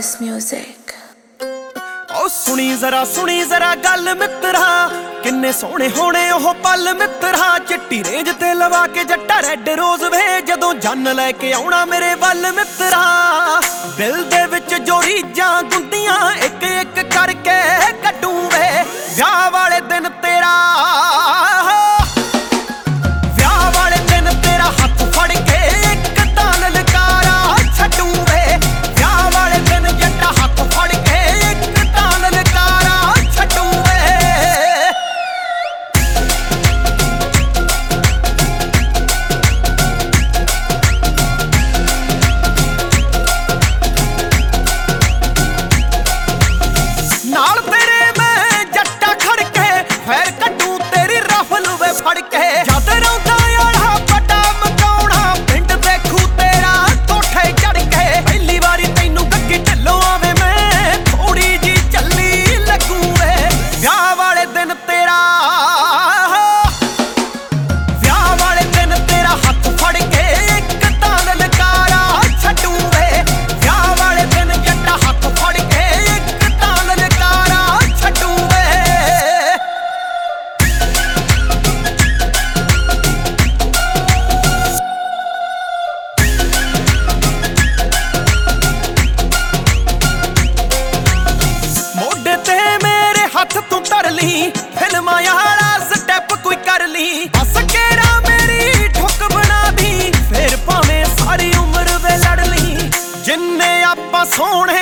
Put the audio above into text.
Artist Music। ओ सुनी जरा गल मित्रा, किन्ने सोहणे होने ओह पल मित्रा। चिट्टी रेंज ते लवा के जट्टा रैड रोज वे, जदों जन लैके आउणा मेरे वल मित्रा। दिल दे विच जो रीजां गुंदियां एक एक करके कड्डू वे। विआह वाले दिन तेरा हाथ फड़ के एक तान लकारा छड्डू वे। विआह वाले दिन जट्टा हाथ फड़ के एक तान लकारा छड्डू वे। नाल तेरे मैं जट्टा खड़ के फैर कड्डू तेरी रफल वे फड़ के। जद रौंदा तू तर ली फिल्मां वाला स्टैप कोई कर ली। बस केरा मेरी ठुक बना दी, फिर भावें सारी उम्र वे लड़ ली। जिन्ने आपां सोहणे